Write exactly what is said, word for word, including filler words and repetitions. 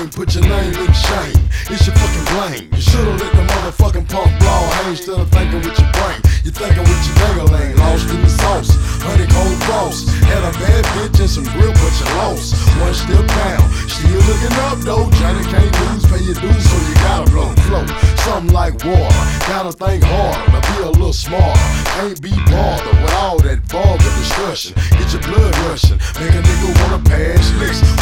game, put your name in shame. It's your fucking blame. You should've let the motherfucking punk ball hang. Instead of thinking with your brain, you thinking with your dang-a-lang. Lost in the sauce, honeycomb cross. Had a bad bitch and some grill, but you lost. One step down, still looking up though. Johnny can't lose, pay your dues, so you gotta blow flow. Something like water, gotta think harder to be a little smarter. Can't be bothered with all that vulgar discussion. Get your blood rushing, make a nigga wanna pass licks.